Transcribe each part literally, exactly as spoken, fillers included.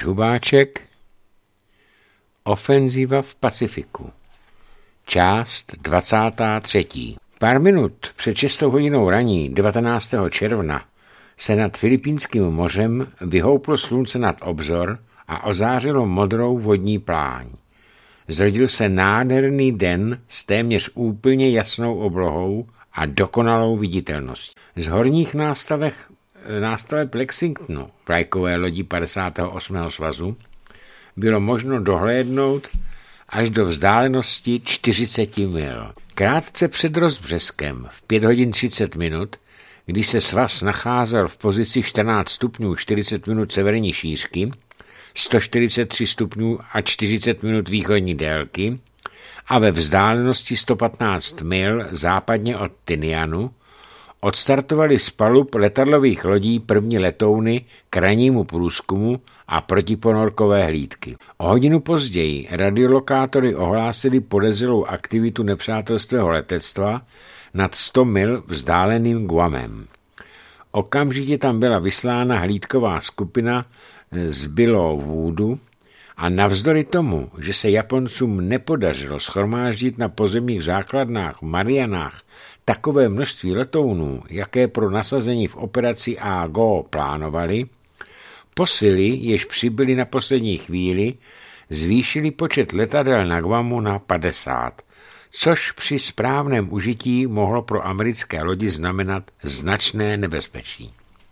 Tomáš Hubáček. Ofenziva v Pacifiku. Část dvacátá třetí. Pár minut před šestou hodinou raní devatenáctého června se nad Filipínským mořem vyhouplo slunce nad obzor a ozářilo modrou vodní pláň. Zrodil se nádherný den s téměř úplně jasnou oblohou a dokonalou viditelností. Z horních nástavek, nástaveb Lexingtonu, vlajkové lodi padesátého osmého svazu, bylo možno dohlédnout až do vzdálenosti čtyřicet mil. Krátce před rozbřeskem v pět hodin třicet minut, když se svaz nacházel v pozici čtrnáct stupňů čtyřicet minut severní šířky, sto čtyřicet tři stupňů a čtyřicet minut východní délky a ve vzdálenosti sto patnáct mil západně od Tinianu, odstartovali z palub letadlových lodí první letouny k rannímu průzkumu a protiponorkové hlídky. O hodinu později radiolokátory ohlásili podezřelou aktivitu nepřátelského letectva nad sto mil vzdáleným Guamem. Okamžitě tam byla vyslána hlídková skupina z Billowoodu a navzdory tomu, že se Japoncům nepodařilo shromáždit na pozemních základnách v Marianách takové množství letounů, jaké pro nasazení v operaci A G O plánovali, posily, jež přibyly na poslední chvíli, zvýšili počet letadel na Guamu na padesát, což při správném užití mohlo pro americké lodi znamenat značné nebezpečí.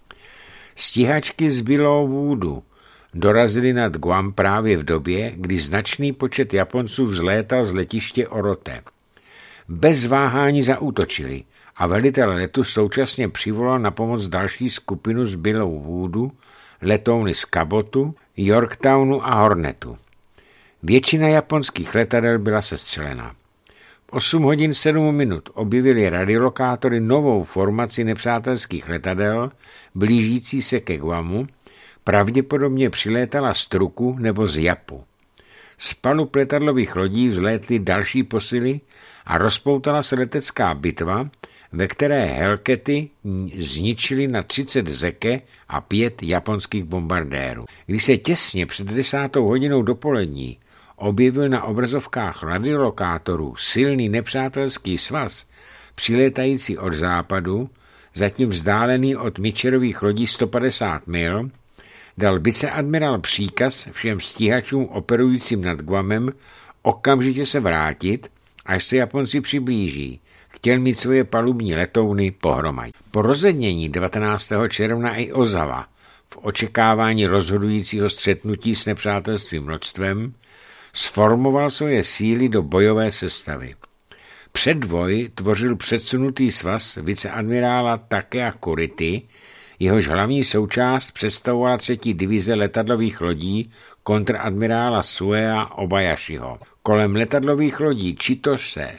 Stíhačky z Billowoodu dorazili nad Guam právě v době, kdy značný počet Japonců vzlétal z letiště Orote. Bez váhání zaútočili a velitel letu současně přivolal na pomoc další skupinu z Billowoodu, letouny z Cabotu, Yorktownu a Hornetu. Většina japonských letadel byla sestřelena. V osm hodin sedm minut objevili radiolokátory novou formaci nepřátelských letadel blížící se ke Guamu, pravděpodobně přilétala z Truku nebo z Japu. Z palub letadlových lodí vzlétly další posily a rozpoutala se letecká bitva, ve které Hellcaty zničily na třicet Zeke a pět japonských bombardérů. Když se těsně před desátou hodinou dopolední objevil na obrazovkách radiolokátorů silný nepřátelský svaz, přilétající od západu, zatím vzdálený od Mitcherových lodí sto padesát mil, dal viceadmirál příkaz všem stíhačům operujícím nad Guamem okamžitě se vrátit, až se Japonci přiblíží. Chtěl mít svoje palubní letouny pohromadě. Po rozednění devatenáctého června i Ozawa v očekávání rozhodujícího střetnutí s nepřátelstvím loďstvem sformoval svoje síly do bojové sestavy. Předvoj tvořil předsunutý svaz viceadmirála Takea Kurity, jehož hlavní součást představovala třetí divize letadlových lodí kontradmirála Suea Obayashiho. Kolem letadlových lodí Chitose,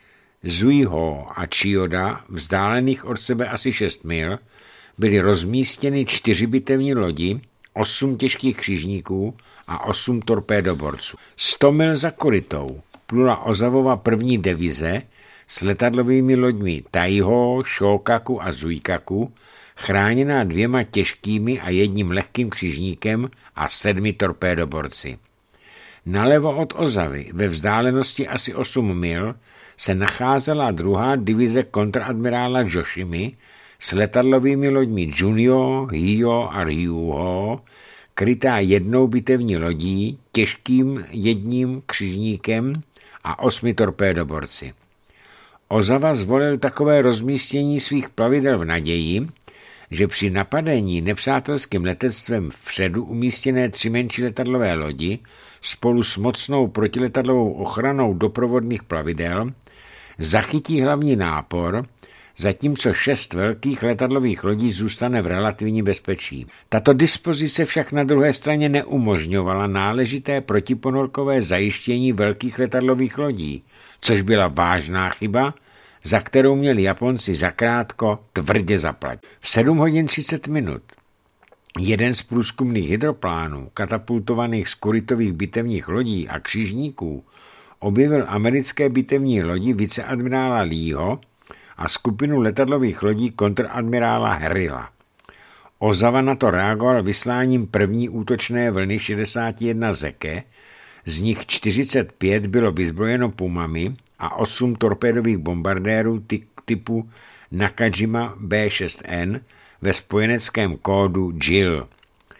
Zuiho a Chiyoda, vzdálených od sebe asi šest mil, byly rozmístěny čtyři bitevní lodi, osm těžkých křižníků a osm torpédoborců. Sto mil za Kuritou plula Ozawova první divize s letadlovými loďmi Taiho, Shokaku a Zuikaku, chráněná dvěma těžkými a jedním lehkým křižníkem a sedmi torpédoborci. Nalevo od Ozavy, ve vzdálenosti asi osm mil, se nacházela druhá divize kontradmirála Joshimy s letadlovými loďmi Junio, Hio a Ryuho, krytá jednou bitevní lodí, těžkým jedním křižníkem a osmi torpédoborci. Ozawa zvolil takové rozmístění svých plavidel v naději, že při napadení nepřátelským letectvem vpředu umístěné tři menší letadlové lodi spolu s mocnou protiletadlovou ochranou doprovodných plavidel zachytí hlavní nápor, zatímco šest velkých letadlových lodí zůstane v relativní bezpečí. Tato dispozice však na druhé straně neumožňovala náležité protiponorkové zajištění velkých letadlových lodí, což byla vážná chyba, za kterou měli Japonci zakrátko tvrdě zaplatit. V sedm hodin třicet minut jeden z průzkumných hydroplánů, katapultovaných z Kuritových bitevních lodí a křižníků, objevil americké bitevní lodi viceadmirála Leeho a skupinu letadlových lodí kontradmirála Harrilla. Ozawa na to reagoval vysláním první útočné vlny šedesát jedna Zeke, z nich čtyřicet pět bylo vyzbrojeno Pumami a osm torpédových bombardérů typu Nakajima bé šest N ve spojeneckém kódu J I L.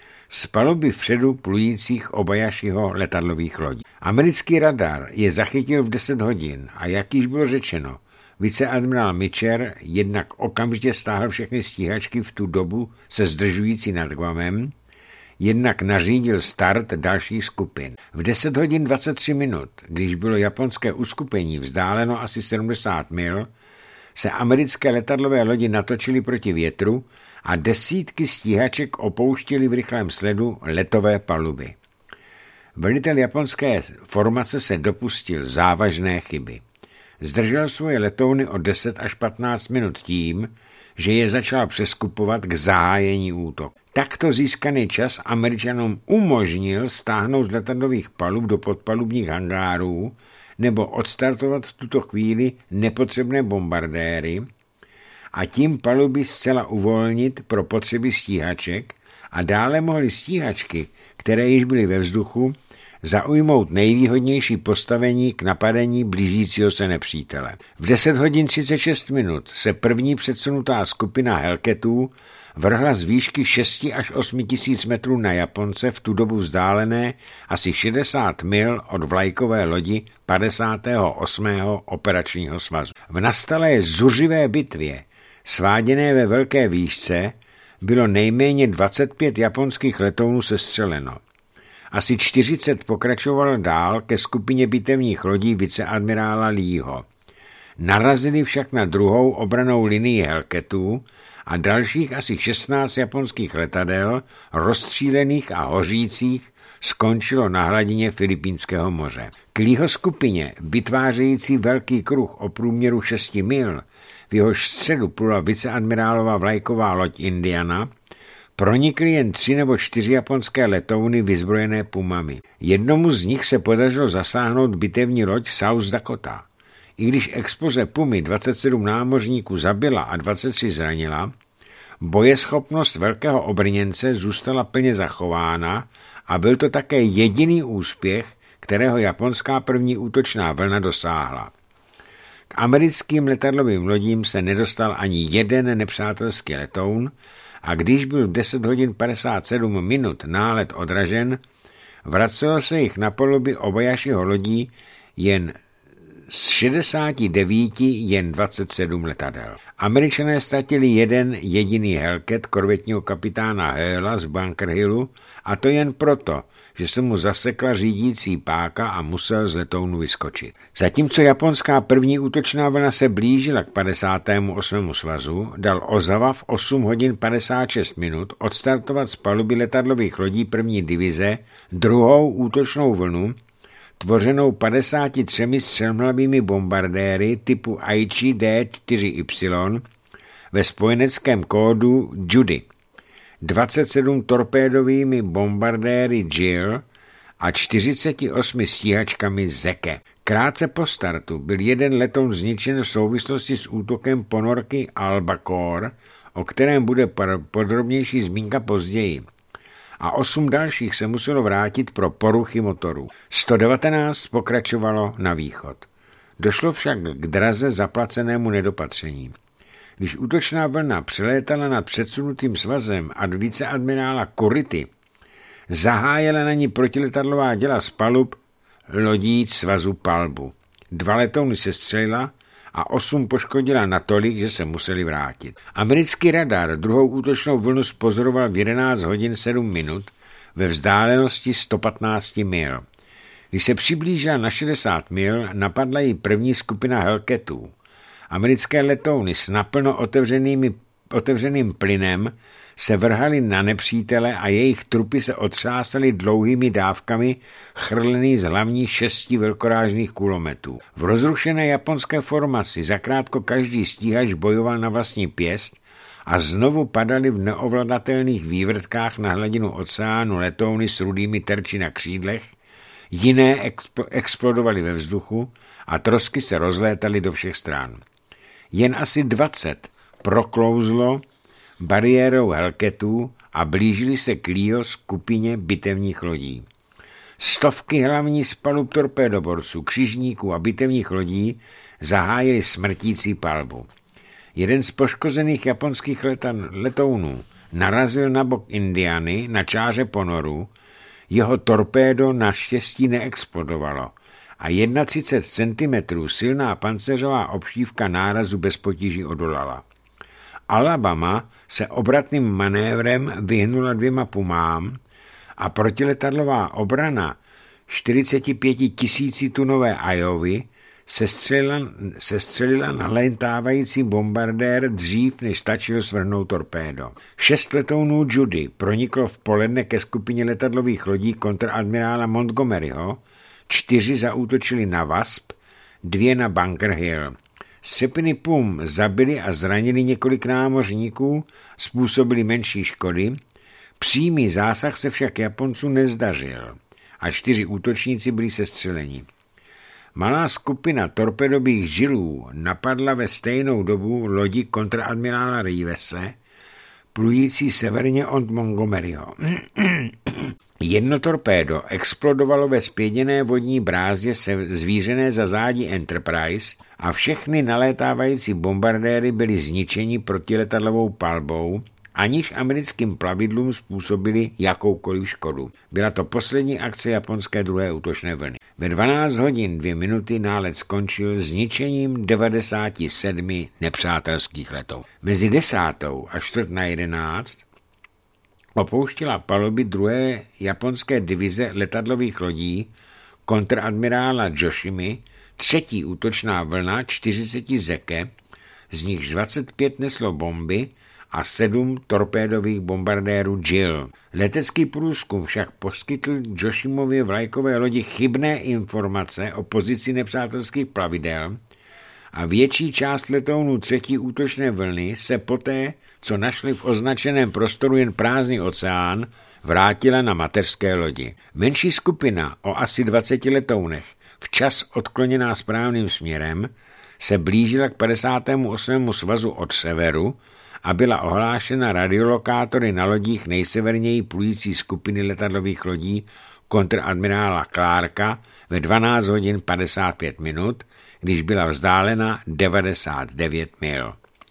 Z paluby vpředu plujících Obayashiho letadlových lodí. Americký radar je zachytil v deset hodin a jak již bylo řečeno, viceadmirál Mitcher jednak okamžitě stáhl všechny stíhačky v tu dobu se zdržující nad Guamem, jednak nařídil start dalších skupin. V deset hodin dvacet tři minut, když bylo japonské uskupení vzdáleno asi sedmdesát mil, se americké letadlové lodi natočily proti větru a desítky stíhaček opouštěly v rychlém sledu letové paluby. Velitel japonské formace se dopustil závažné chyby. Zdržel svoje letouny o deset až patnáct minut tím, že je začal přeskupovat k zahájení útoku. Takto získaný čas Američanům umožnil stáhnout z letadlových palub do podpalubních hangárů nebo odstartovat v tuto chvíli nepotřebné bombardéry a tím paluby zcela uvolnit pro potřeby stíhaček a dále mohly stíhačky, které již byly ve vzduchu, zaujmout nejvýhodnější postavení k napadení blížícího se nepřítele. V deset hodin třicet šest minut se první předsunutá skupina Hellcatů vrhla z výšky šest až osm tisíc metrů na Japonce v tu dobu vzdálené asi šedesát mil od vlajkové lodi padesátého osmého operačního svazu. V nastalé zuřivé bitvě, sváděné ve velké výšce, bylo nejméně dvacet pět japonských letounů sestřeleno. Asi čtyřicet pokračovalo dál ke skupině bitevních lodí viceadmirála Leeho. Narazili však na druhou obranou linii Hellcatů a dalších asi šestnáct japonských letadel, rozstřílených a hořících, skončilo na hladině Filipínského moře. K Leeho skupině, vytvářející velký kruh o průměru šesti mil, v jehož středu plula viceadmirálova vlajková loď Indiana, pronikly jen tři nebo čtyři japonské letouny vyzbrojené Pumami. Jednomu z nich se podařilo zasáhnout bitevní loď South Dakota. I když exploze Pumy dvacet sedm námořníků zabila a dvacet tři zranila, bojeschopnost velkého obrněnce zůstala plně zachována a byl to také jediný úspěch, kterého japonská první útočná vlna dosáhla. K americkým letadlovým lodím se nedostal ani jeden nepřátelský letoun a když byl v deset hodin padesát sedm minut nálet odražen, vracelo se jich na paluby Obayashiho lodí jen z šedesáti devíti jen dvacet sedm letadel. Američané ztratili jeden jediný Hellcat korvetního kapitána Hela z Bunker Hillu a to jen proto, že se mu zasekla řídící páka a musel z letounu vyskočit. Zatímco japonská první útočná vlna se blížila k padesátému osmému svazu, dal Ozawa v osm hodin padesát šest minut odstartovat z paluby letadlových lodí první divize druhou útočnou vlnu, tvořenou padesáti třemi střelhlavými bombardéry typu Aichi D čtyři Y ve spojeneckém kódu Judy, dvaceti sedmi torpédovými bombardéry J I L a čtyřiceti osmi stíhačkami Zeke. Krátce po startu byl jeden letoun zničen v souvislosti s útokem ponorky Albacore, o kterém bude podrobnější zmínka později, a osm dalších se muselo vrátit pro poruchy motorů. sto devatenáct pokračovalo na východ. Došlo však k draze zaplacenému nedopatření. Když útočná vlna přelétala nad předsunutým svazem a viceadmirála Kurity, zahájila na ní protiletadlová děla z palub lodí svazu palbu. Dva letouny se střelila a osm poškodila natolik, že se museli vrátit. Americký radar druhou útočnou vlnu spozoroval v jedenáct hodin sedm minut ve vzdálenosti sto patnáct mil. Když se přiblížila na šedesát mil, napadla ji první skupina Hellcatů. Americké letouny s naplno otevřenými, otevřeným plynem se vrhaly na nepřítele a jejich trupy se otřásaly dlouhými dávkami chrlený z hlavních šesti velkorážných kulometů. V rozrušené japonské formaci zakrátko každý stíhač bojoval na vlastní pěst a znovu padaly v neovladatelných vývrtkách na hladinu oceánu letouny s rudými terči na křídlech, jiné expl- explodovaly ve vzduchu a trosky se rozlétaly do všech stran. Jen asi dvacet proklouzlo bariérou Hellcatů a blížili se k Leo skupině bitevních lodí. Stovky hlavních palub torpédoborců, křižníků a bitevních lodí zahájili smrtící palbu. Jeden z poškozených japonských letan, letounů narazil na bok Indiany na čáře ponoru, jeho torpédo naštěstí neexplodovalo a třicet jedna centimetrů silná pancéřová obšívka nárazu bez potíží odolala. Alabama se obratným manévrem vyhnula dvěma pumám a protiletadlová obrana čtyřicetitisícitunové Iovy sestřelila, sestřelila na létávající bombardér dřív, než stačil svrhnout torpédo. Šest letounů Judy proniklo v poledne ke skupině letadlových lodí kontradmirála Montgomeryho, čtyři zaútočili na Wasp, dvě na Bunker Hill. Sepiny pum zabili a zranili několik námořníků, způsobili menší škody, přímý zásah se však Japonců nezdařil a čtyři útočníci byli sestřeleni. Malá skupina torpedových žilů napadla ve stejnou dobu lodi kontradmirála Rivese, plující severně od Montgomeryho. Jedno torpédo explodovalo ve zpěděné vodní brázdě zvířené za zádí Enterprise a všechny nalétávající bombardéry byly zničeni protiletadlovou palbou, aniž americkým plavidlům způsobili jakoukoliv škodu. Byla to poslední akce japonské druhé útočné vlny. Ve dvanáct hodin dvě minuty nálet skončil zničením devadesáti sedmi nepřátelských letů. Mezi desátou a čtvrt na jedenáct opouštěla paluby druhé japonské divize letadlových lodí kontradmirála Joshimy třetí útočná vlna čtyřiceti Zeke, z nichž dvacet pět neslo bomby a sedm torpédových bombardérů Jill. Letecký průzkum však poskytl Joshimově vlajkové lodi chybné informace o pozici nepřátelských plavidel a větší část letounů třetí útočné vlny se poté, co našli v označeném prostoru jen prázdný oceán, vrátila na mateřské lodi. Menší skupina o asi dvaceti letounech, včas odkloněná správným směrem, se blížila k padesátému osmému svazu od severu a byla ohlášena radiolokátory na lodích nejseverněji plující skupiny letadlových lodí kontradmirála Clarka ve dvanáct hodin padesát pět minut, když byla vzdálena devadesát devět mil.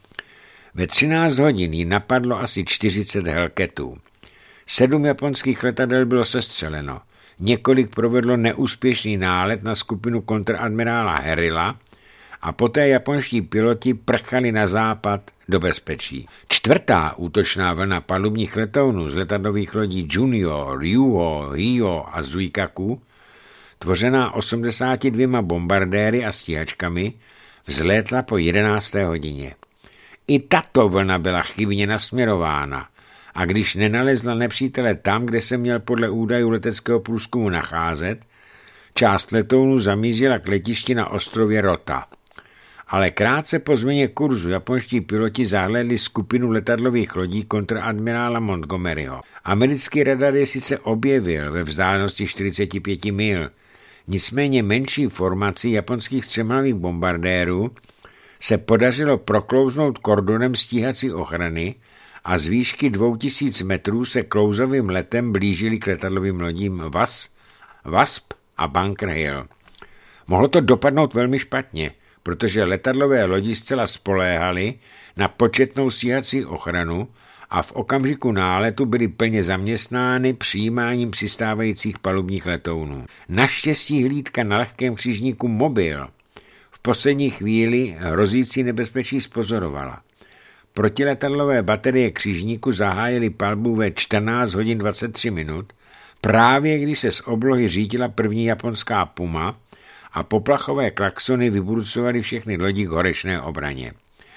Ve třináct hodin ji napadlo asi čtyřicet Hellcatů. Sedm japonských letadel bylo sestřeleno. Několik provedlo neúspěšný nálet na skupinu kontradmirála Harrilla a poté japonští piloti prchali na západ do bezpečí. Čtvrtá útočná vlna palubních letounů z letadlových lodí Junior, Ryuho, Hio a Zuikaku, tvořená osmdesáti dvěma bombardéry a stíhačkami, vzlétla po jedenácté hodině. I tato vlna byla chybně nasměrována a když nenalezla nepřítele tam, kde se měl podle údajů leteckého průzkumu nacházet, část letounu zamířila k letišti na ostrově Rota. Ale krátce po změně kurzu japonští piloti zahlédli skupinu letadlových lodí kontradmirála Montgomeryho. Americký radar je sice objevil ve vzdálenosti čtyřicet pět mil, nicméně menší formaci japonských střemhlavých bombardérů se podařilo proklouznout kordonem stíhací ochrany a z výšky dvou tisíc metrů se klouzovým letem blížili k letadlovým lodím Was, Wasp a Bunker Hill. Mohlo to dopadnout velmi špatně, protože letadlové lodi zcela spoléhaly na početnou stíhací ochranu a v okamžiku náletu byly plně zaměstnány přijímáním přistávajících palubních letounů. Naštěstí hlídka na lehkém křižníku Mobil v poslední chvíli hrozící nebezpečí zpozorovala. Protiletadlové baterie křižníku zahájily palbu ve čtrnáct hodin dvacet tři minut, právě když se z oblohy řítila první japonská Puma a poplachové klaxony vybrucovaly všechny lodi k horečné obraně.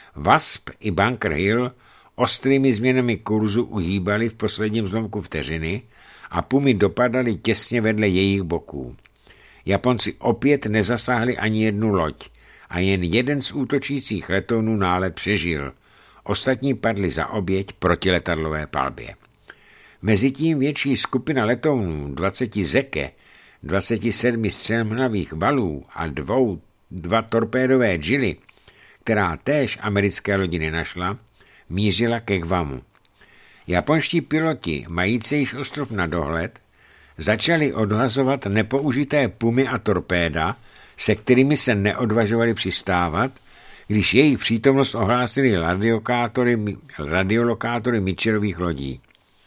Wasp i Bunker Hill ostrými změnami kurzu uhýbaly v posledním zlomku vteřiny a Pumy dopadaly těsně vedle jejich boků. Japonci opět nezasáhli ani jednu loď a jen jeden z útočících letounů nálet přežil. Ostatní padli za oběť protiletadlové palbě. Mezitím větší skupina letounů dvaceti Zeke, dvaceti sedmi střelmhlavých valů a dvou, dva torpédové Jilly, která též americké lodi nenašla, mířila ke Guamu. Japonští piloti, mající již ostrov na dohled, začali odhazovat nepoužité pumy a torpéda, se kterými se neodvažovali přistávat, když jejich přítomnost ohlásili radiolokátory Mitcherových lodí.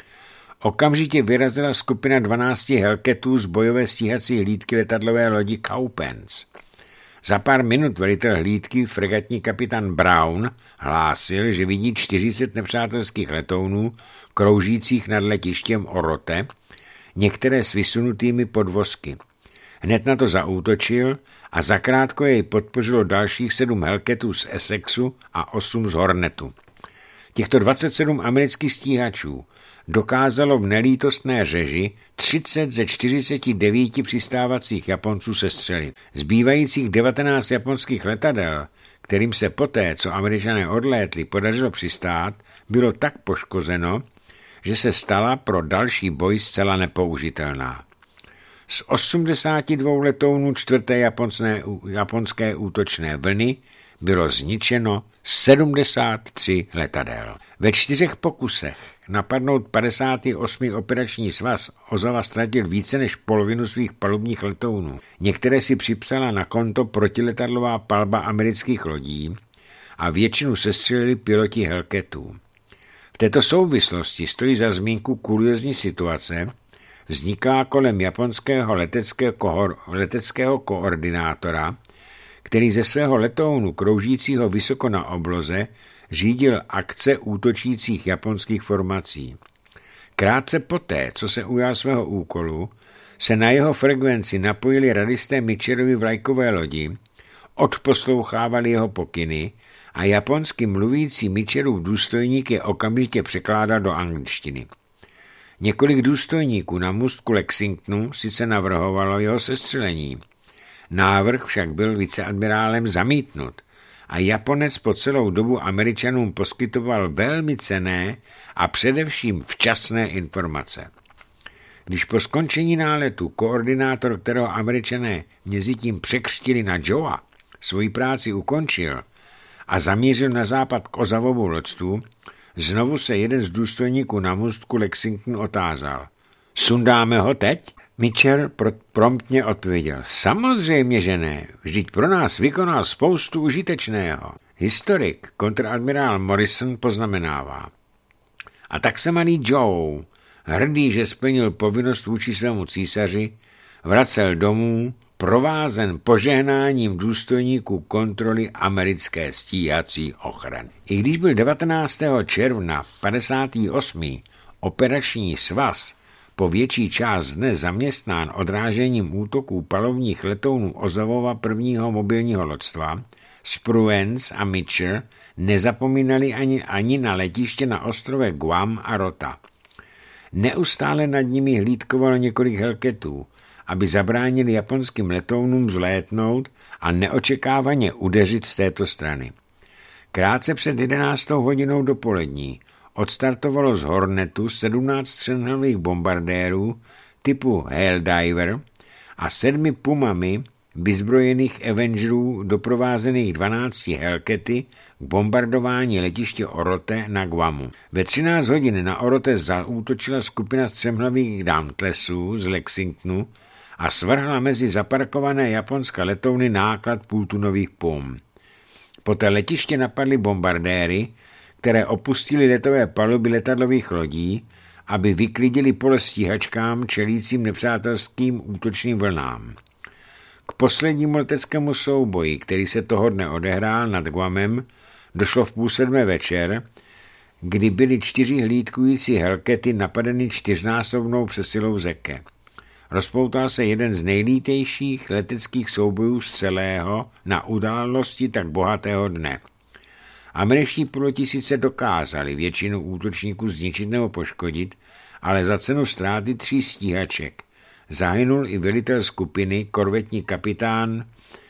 Okamžitě vyrazila skupina dvanácti Hellcatů z bojové stíhací hlídky letadlové lodi Cowpens. Za pár minut velitel hlídky, fregatní kapitán Brown, hlásil, že vidí čtyřicet nepřátelských letounů kroužících nad letištěm Orote, některé s vysunutými podvozky. Hned na to zaútočil a zakrátko jej podpořilo dalších sedm Hellcatů z Essexu a osm z Hornetu. Těchto dvacet sedm amerických stíhačů dokázalo v nelítostné řeži třicet ze čtyřiceti devíti přistávacích Japonců sestřelit. Zbývajících devatenáct japonských letadel, kterým se poté, co Američané odlétli, podařilo přistát, bylo tak poškozeno, že se stala pro další boj zcela nepoužitelná. Z osmdesáti dvou letounů čtvrté japonské, japonské útočné vlny bylo zničeno sedmdesát tři letadel. Ve čtyřech pokusech napadnout padesátý osmý operační svaz Ozawa ztratil více než polovinu svých palubních letounů. Některé si připsala na konto protiletadlová palba amerických lodí a většinu sestřelili piloti Hellcatů. V této souvislosti stojí za zmínku kuriózní situace, vzniká kolem japonského leteckého, kohor, leteckého koordinátora, který ze svého letounu kroužícího vysoko na obloze řídil akce útočících japonských formací. Krátce poté, co se ujal svého úkolu, se na jeho frekvenci napojili radisté Mitcherovy vlajkové lodi, odposlouchávali jeho pokyny a japonsky mluvící Mitcherův důstojník je okamžitě překládal do angličtiny. Několik důstojníků na můstku Lexingtonu sice navrhovalo jeho sestřelení. Návrh však byl viceadmirálem zamítnut a Japonec po celou dobu Američanům poskytoval velmi cenné a především včasné informace. Když po skončení náletu koordinátor, kterého Američané mezitím překřtili na Joe, svoji práci ukončil a zamířil na západ k Ozawovu loďstvu, znovu se jeden z důstojníků na můstku Lexington otázal. Sundáme ho teď? Mitchell pr- promptně odpověděl. Samozřejmě, že ne. Vždyť pro nás vykonal spoustu užitečného. Historik, kontradmirál Morrison, poznamenává. A tak se malý Joe, hrdý, že splnil povinnost vůči svému císaři, vracel domů, provázen požehnáním důstojníků kontroly americké stíhací ochrany. I když byl devatenáctého června padesátý osmý operační svaz po větší část dne zaměstnán odrážením útoků palovních letounů Ozawova prvního mobilního loďstva, Spruance a Mitchell nezapomínali ani, ani na letiště na ostrově Guam a Rota. Neustále nad nimi hlídkovalo několik Hellcatů, aby zabránili japonským letounům vzlétnout a neočekávaně udeřit z této strany. Krátce před jedenáctou hodinou dopolední odstartovalo z Hornetu sedmnáct střednových bombardérů typu Helldiver a sedmi pumami vyzbrojených Avengerů doprovázených dvanácti Hellcaty k bombardování letiště Orote na Guamu. Ve třináct hodin na Orote zaútočila skupina střemhlavých Dauntlessů z Lexingtonu a svrhla mezi zaparkované japonské letouny náklad půltunových pum. Poté letiště napadly bombardéry, které opustili letové paluby letadlových lodí, aby vyklidili pole stíhačkám čelícím nepřátelským útočným vlnám. K poslednímu leteckému souboji, který se toho dne odehrál nad Guamem, došlo v půl sedmé večer, kdy byly čtyři hlídkující Hellcaty napadeny čtyřnásobnou přesilou Zeke. Rozpoutal se jeden z nejlítejších leteckých soubojů z celého na události tak bohatého dne. Američtí piloti sice dokázali většinu útočníků zničit nebo poškodit, ale za cenu ztráty tří stíhaček zahynul i velitel skupiny, korvetní kapitán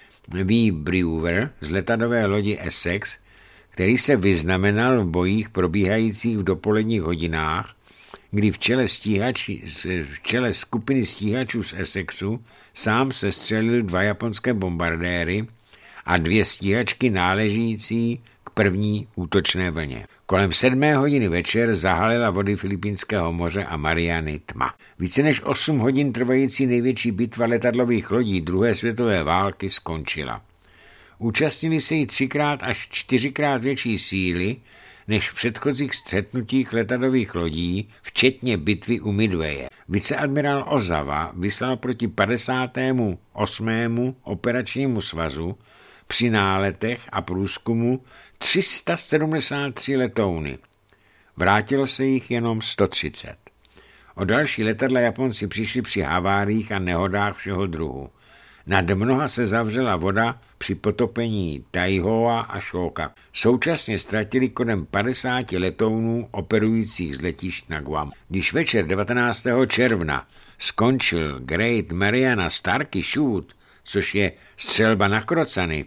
V. Brewer z letadové lodi Essex, který se vyznamenal v bojích probíhajících v dopoledních hodinách, kdy v čele, stíhači, v čele skupiny stíhačů z Essexu sám sestřelil dva japonské bombardéry a dvě stíhačky náležící k první útočné vlně. Kolem sedmé hodiny večer zahalila vody Filipínského moře a Mariany tma. Více než osm hodin trvající největší bitva letadlových lodí druhé světové války skončila. Účastnili se jí třikrát až čtyřikrát větší síly než v předchozích střetnutích letadlových lodí, včetně bitvy u Midwaye. Viceadmirál Ozawa vyslal proti padesátému osmému operačnímu svazu při náletech a průzkumu tři sta sedmdesát tři letouny. Vrátilo se jich jenom sto třicet. O další letadla Japonci přišli při haváriích a nehodách všeho druhu. Nad mnoha se zavřela voda při potopení Taihoa a Shoka. Současně ztratili kolem padesáti letounů operujících z letišť na Guam. Když večer devatenáctého června skončil Great Mariana Starkey Shoot, což je střelba na krocany,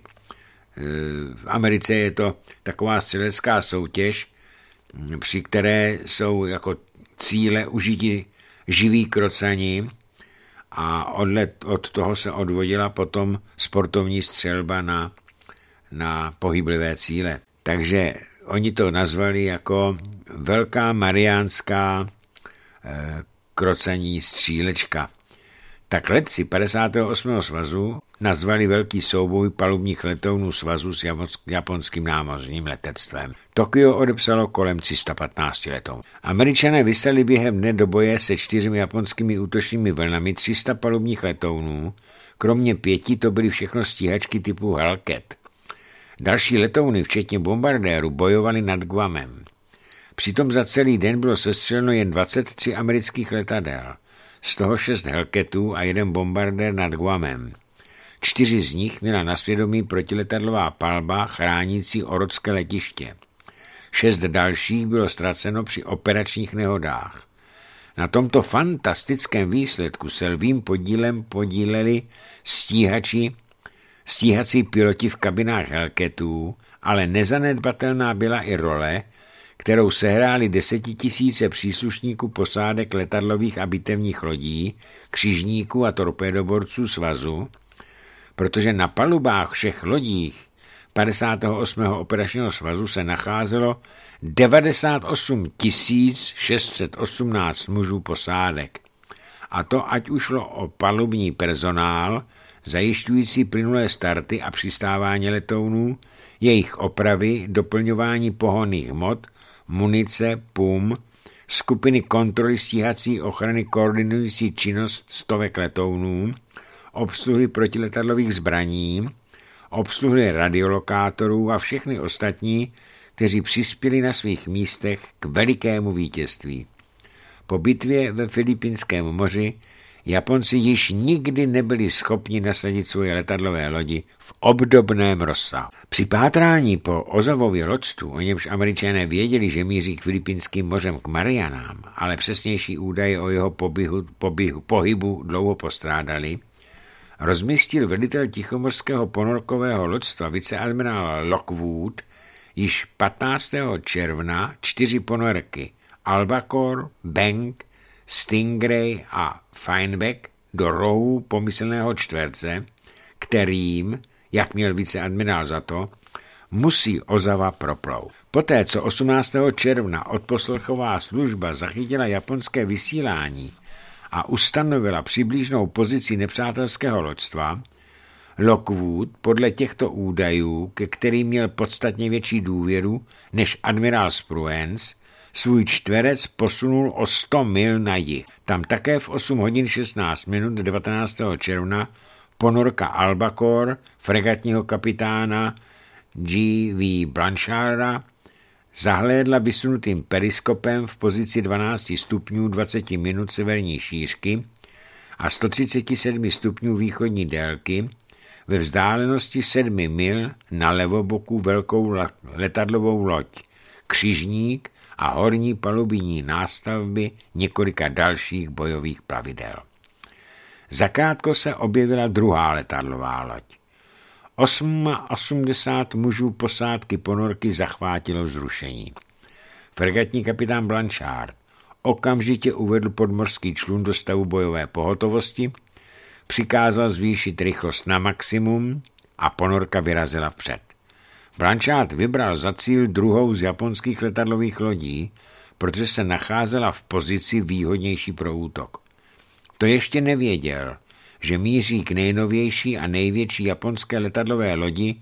v Americe je to taková střelecká soutěž, při které jsou jako cíle užití živí krocani, a od, let, od toho se odvodila potom sportovní střelba na, na pohyblivé cíle. Takže oni to nazvali jako Velká mariánská eh, krocaní střílečka. Tak letci padesátého osmého svazu nazvali velký souboj palubních letounů svazu s japonským námořním letectvem. Tokio odepsalo kolem tři sta patnáct letounů. Američané vyslali během dne do boje se čtyřmi japonskými útočnými vlnami tři sta palubních letounů, kromě pěti to byly všechno stíhačky typu Hellcat. Další letouny, včetně bombardéru, bojovali nad Guamem. Přitom za celý den bylo sestřeleno jen dvacet tři amerických letadel, z toho šest Hellcatů a jeden bombardér nad Guamem. Čtyři z nich měla na svědomí protiletadlová palba chránící Orotské letiště. Šest dalších bylo ztraceno při operačních nehodách. Na tomto fantastickém výsledku se lvým podílem podíleli stíhači, stíhací piloti v kabinách Hellcatů, ale nezanedbatelná byla i role, kterou sehráli desetitisíce příslušníků posádek letadlových a bitevních lodí, křižníků a torpédoborců svazu, protože na palubách všech lodích padesátého osmého operačního svazu se nacházelo devadesát osm tisíc šest set osmnáct mužů posádek. A to ať už šlo o palubní personál, zajišťující plynulé starty a přistávání letounů, jejich opravy, doplňování pohonných hmot, munice, pum, skupiny kontroly stíhací ochrany koordinující činnost stovek letounů, obsluhy protiletadlových zbraní, obsluhy radiolokátorů a všechny ostatní, kteří přispěli na svých místech k velikému vítězství. Po bitvě ve Filipínském moři Japonci již nikdy nebyli schopni nasadit svoje letadlové lodi v obdobném rozsahu. Při pátrání po Ozawově loďstvu, o němž Američané věděli, že míří k Filipínským mořem k Marianám, ale přesnější údaje o jeho pobyhu, pobyhu, pohybu dlouho postrádali, rozmístil velitel tichomořského ponorkového loďstva viceadmirál Lockwood již patnáctého června čtyři ponorky Albacore, Bank, Stingray a Fineback do rohu pomyslného čtverce, kterým, jak měl viceadmirál za to, musí Ozawa proplout. Poté, co osmnáctého června odposlechová služba zachytila japonské vysílání a ustanovila přibližnou pozici nepřátelského loďstva, Lockwood podle těchto údajů, ke kterým měl podstatně větší důvěru než admirál Spruance, svůj čtverec posunul o sto mil na jih. Tam také v osm hodin šestnáct minut devatenáctého června ponorka Albacore fregatního kapitána G V Blancharda zahlédla vysunutým periskopem v pozici dvanáct stupňů dvacet minut severní šířky a sto třicet sedm stupňů východní délky ve vzdálenosti sedmi mil na levoboku velkou letadlovou loď, křižník a horní palubní nástavby několika dalších bojových plavidel. Zakrátko se objevila druhá letadlová loď. osmdesát mužů posádky ponorky zachvátilo vzrušení. Fregatní kapitán Blanchard okamžitě uvedl podmořský člun do stavu bojové pohotovosti, přikázal zvýšit rychlost na maximum a ponorka vyrazila vpřed. Blanchard vybral za cíl druhou z japonských letadlových lodí, protože se nacházela v pozici výhodnější pro útok. To ještě nevěděl, že míří k nejnovější a největší japonské letadlové lodi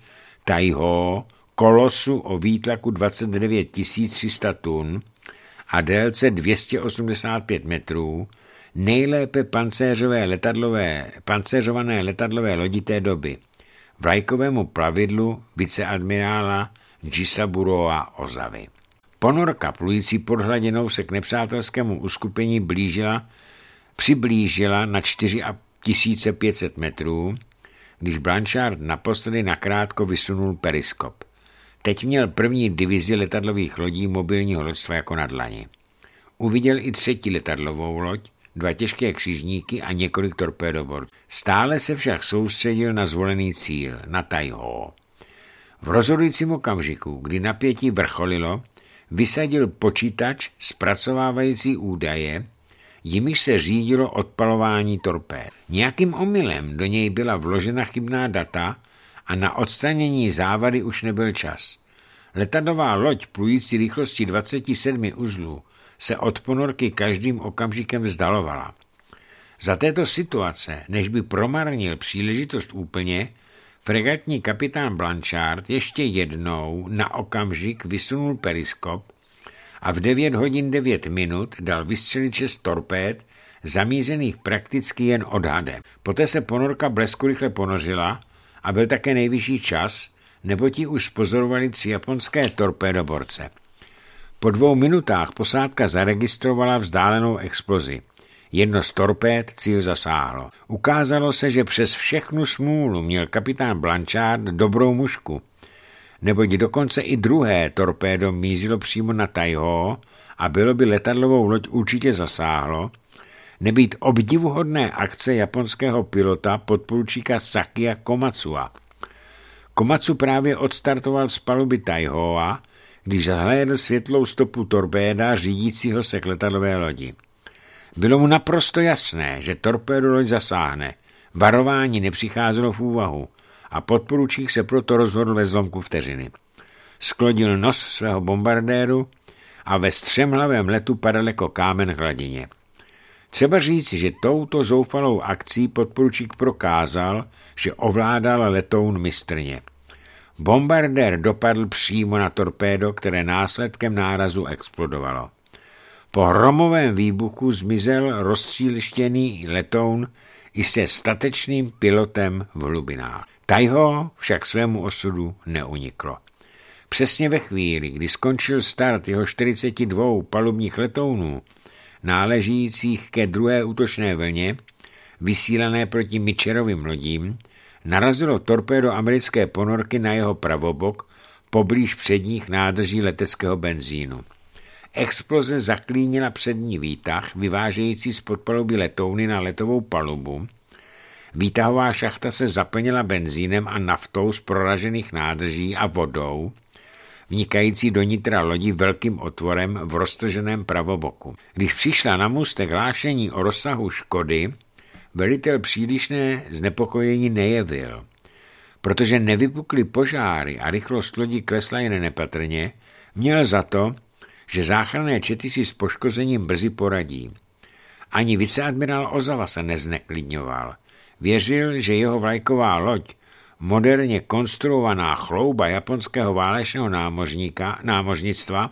Taiho, kolosu o výtlaku dvacet devět tisíc tři sta tun a délce dvě stě osmdesát pět metrů, nejlépe pancéřové letadlové, pancéřované letadlové lodi té doby, vlajkovému plavidlu viceadmirála Jisaburoa Ozavy. Ponorka plující pod hladinou se k nepřátelskému uskupení blížila, přiblížila na čtyři tisíce pět set metrů, když Blanchard naposledy nakrátko vysunul periskop. Teď měl první divizi letadlových lodí mobilního loďstva jako na dlani. Uviděl i třetí letadlovou loď, dva těžké křižníky a několik torpédoborců. Stále se však soustředil na zvolený cíl, na Taiho. V rozhodujícím okamžiku, kdy napětí vrcholilo, vysadil počítač zpracovávající údaje, jimiž se řídilo odpalování torpéd. Nějakým omylem do něj byla vložena chybná data a na odstranění závady už nebyl čas. Letadlová loď plující rychlostí dvacet sedm uzlů se od ponorky každým okamžikem vzdalovala. Za této situace, než by promarnil příležitost úplně, fregatní kapitán Blanchard ještě jednou na okamžik vysunul periskop a v devět hodin devět minut dal vystřelit šest torpéd, zamířených prakticky jen odhadem. Poté se ponorka bleskurychle ponořila a byl také nejvyšší čas, neboť ji už pozorovali tři japonské torpédoborce. Po dvou minutách posádka zaregistrovala vzdálenou explozi. Jedno z torpéd cíl zasáhlo. Ukázalo se, že přes všechnu smůlu měl kapitán Blanchard dobrou mušku, neboť dokonce i druhé torpédo mířilo přímo na Taiho a bylo by letadlovou loď určitě zasáhlo, nebýt obdivuhodné akce japonského pilota podporučíka Sakia Komatsua. Komatsu právě odstartoval z paluby Taihoa, když zahlédl světlou stopu torpéda řídícího se k letadlové lodi. Bylo mu naprosto jasné, že torpédo loď zasáhne. Varování nepřicházelo v úvahu a podporučík se proto rozhodl ve zlomku vteřiny. Sklodil nos svého bombardéru a ve střemhlavém letu padal jako kámen k hladině. Třeba říci, že touto zoufalou akcí podporučík prokázal, že ovládal letoun mistrně. Bombardér dopadl přímo na torpédo, které následkem nárazu explodovalo. Po hromovém výbuchu zmizel rozstřílštěný letoun i se statečným pilotem v hlubinách. Taiho však svému osudu neuniklo. Přesně ve chvíli, kdy skončil start jeho čtyřiceti dvou palubních letounů, náležících ke druhé útočné vlně, vysílané proti Mitcherovým lodím, narazilo torpédo americké ponorky na jeho pravobok poblíž předních nádrží leteckého benzínu. Exploze zaklínila přední výtah, vyvážející z podpaluby letouny na letovou palubu. Výtahová šachta se zaplnila benzínem a naftou z proražených nádrží a vodou, vnikající do nitra lodi velkým otvorem v roztrženém pravoboku. Když přišla na můstek hlášení o rozsahu škody, velitel přílišné znepokojení nejevil. Protože nevypukly požáry a rychlost lodi klesla jen nepatrně, měl za to, že záchranné čety si s poškozením brzy poradí. Ani viceadmirál Ozawa se nezneklidňoval. Věřil, že jeho vlajková loď, moderně konstruovaná chlouba japonského válečného námořníka, námořnictva,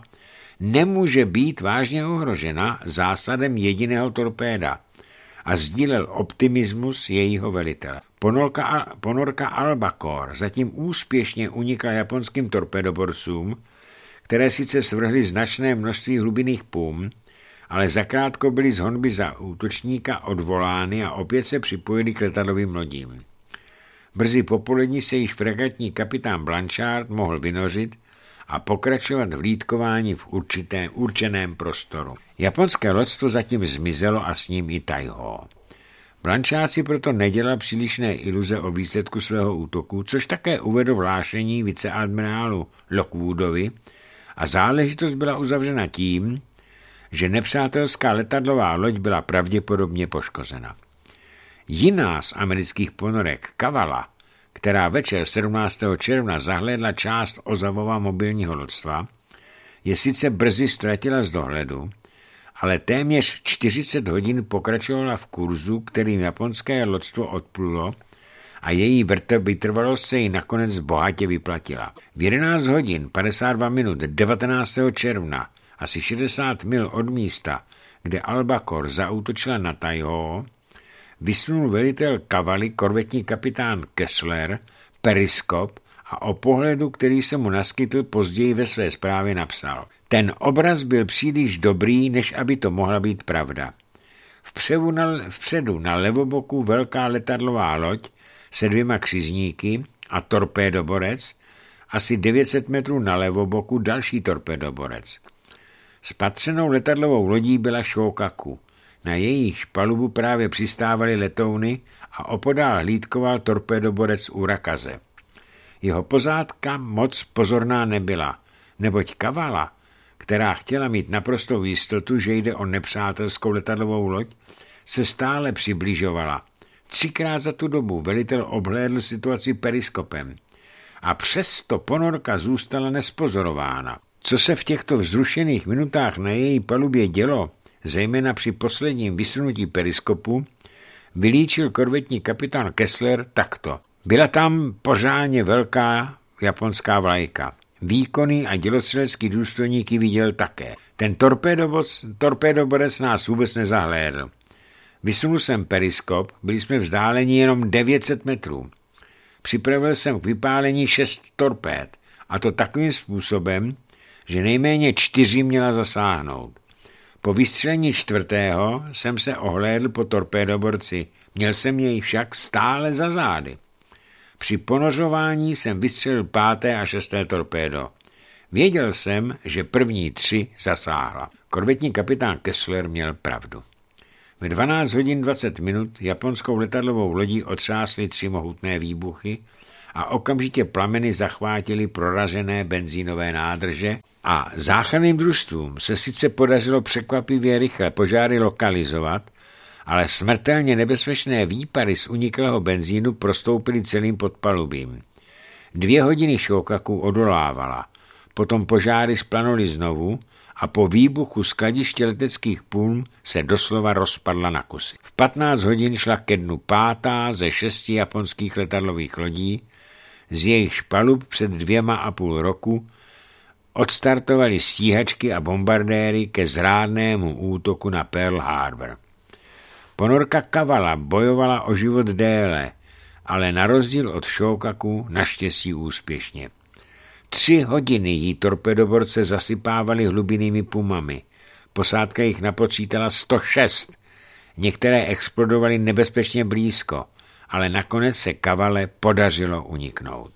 nemůže být vážně ohrožena zásadem jediného torpéda a sdílel optimismus jejího velitele. Ponorka, ponorka Albacore zatím úspěšně unikla japonským torpédoborcům, které sice svrhly značné množství hlubinných pum, ale zakrátko byly z honby za útočníka odvolány a opět se připojili k letadlovým lodím. Brzy popolední se již fregatní kapitán Blanchard mohl vynořit a pokračovat v hlídkování v určitém, určeném prostoru. Japonské loďstvo zatím zmizelo a s ním i Taiho. Blanchard si proto nedělal přílišné iluze o výsledku svého útoku, což také uvedl v hlášení viceadmirálu Lockwoodovi, a záležitost byla uzavřena tím, že nepřátelská letadlová loď byla pravděpodobně poškozena. Jiná z amerických ponorek, Kavala, která večer sedmnáctého června zahlédla část Ozavova mobilního lodstva, je sice brzy ztratila z dohledu, ale téměř čtyřicet hodin pokračovala v kurzu, kterým japonské lodstvo odplulo, a její vytrvalost se jí nakonec bohatě vyplatila. V jedenáct hodin padesát dva minut devatenáctého června, asi šedesát mil od místa, kde Albacor zaútočila na Taiho, vysunul velitel kavaly korvetní kapitán Kessler periskop a o pohledu, který se mu naskytl, později ve své zprávě napsal: ten obraz byl příliš dobrý, než aby to mohla být pravda. Vpředu na, vpředu na levoboku velká letadlová loď se dvěma křižníky a torpédoborec, asi devět set metrů na levoboku další torpédoborec. Spatřenou letadlovou lodí byla Shokaku. Na jejíž palubu právě přistávaly letouny a opodál hlídkoval torpédoborec Urakaze. Jeho posádka moc pozorná nebyla, neboť kavala, která chtěla mít naprostou jistotu, že jde o nepřátelskou letadlovou loď, se stále přibližovala. Třikrát za tu dobu velitel obhlédl situaci periskopem a přesto ponorka zůstala nespozorována. Co se v těchto vzrušených minutách na její palubě dělo, zejména při posledním vysunutí periskopu, vylíčil korvetní kapitán Kessler takto. Byla tam pořádně velká japonská vlajka. Výkonný a dělostřelecký důstojník ji viděl také. Ten torpédoborec nás vůbec nezahlédl. Vysunul jsem periskop, byli jsme vzdáleni jenom devět set metrů. Připravil jsem k vypálení šest torpéd, a to takovým způsobem, že nejméně čtyři měla zasáhnout. Po vystřelení čtvrtého jsem se ohlédl po torpédoborci, měl jsem jej však stále za zády. Při ponořování jsem vystřelil páté a šesté torpédo. Věděl jsem, že první tři zasáhla. Korvetní kapitán Kessler měl pravdu. Ve dvanáct hodin dvacet minut japonskou letadlovou lodí otřásly tři mohutné výbuchy a okamžitě plameny zachvátily proražené benzínové nádrže a záchranným družstvům se sice podařilo překvapivě rychle požáry lokalizovat, ale smrtelně nebezpečné výpary z uniklého benzínu prostoupily celým podpalubím. Dvě hodiny Shokaku odolávala, potom požáry splanuly znovu a po výbuchu skladiště leteckých pum se doslova rozpadla na kusy. V patnáct hodin šla ke dnu pátá ze šesti japonských letadlových lodí, z jejich palub před dvěma a půl roku odstartovaly stíhačky a bombardéry ke zrádnému útoku na Pearl Harbor. Ponorka Kavala bojovala o život déle, ale na rozdíl od Shokaku naštěstí úspěšně. Tři hodiny jí torpedoborce zasypávaly hlubinými pumami. Posádka jich napočítala sto šest. Některé explodovaly nebezpečně blízko, ale nakonec se Kavale podařilo uniknout.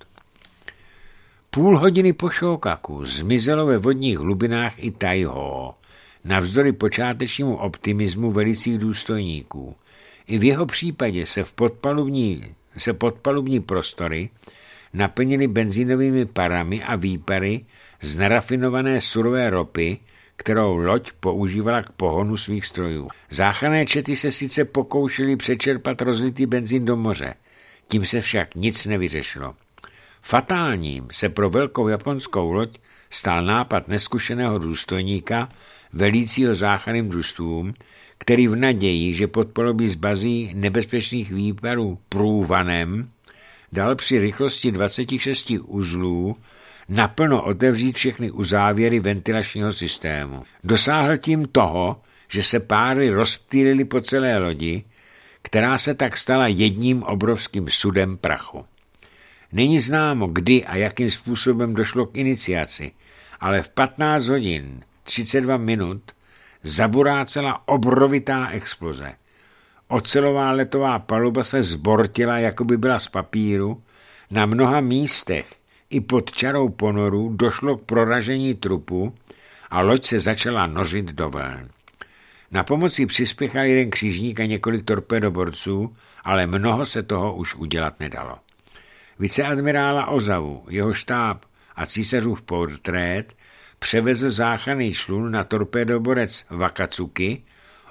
Půl hodiny po Shokaku zmizelo ve vodních hlubinách i Taiho, navzdory počátečnímu optimismu velicích důstojníků. I v jeho případě se v podpalubní, se podpalubní prostory naplnili benzínovými parami a výpary z nerafinované surové ropy, kterou loď používala k pohonu svých strojů. Záchranné čety se sice pokoušely přečerpat rozlitý benzín do moře, tím se však nic nevyřešilo. Fatálním se pro velkou japonskou loď stál nápad neskušeného důstojníka, velícího záchranným družstvům, který v naději, že podpalubí zbazí nebezpečných výparů průvanem, dal při rychlosti dvacet šest uzlů naplno otevřít všechny uzávěry ventilačního systému. Dosáhl tím toho, že se páry rozptýlily po celé lodi, která se tak stala jedním obrovským sudem prachu. Není známo, kdy a jakým způsobem došlo k iniciaci, ale v patnáct hodin třicet dva minut zaburácela obrovitá exploze. Ocelová letová paluba se zbortila, jako by byla z papíru. Na mnoha místech i pod čarou ponoru došlo k proražení trupu a loď se začala nořit do vln. Na pomoci přispěchal jeden křižník a několik torpédoborců, ale mnoho se toho už udělat nedalo. Viceadmirála Ozavu, jeho štáb a císařův portrét převezl záchranný člun na torpédoborec Wakatsuki,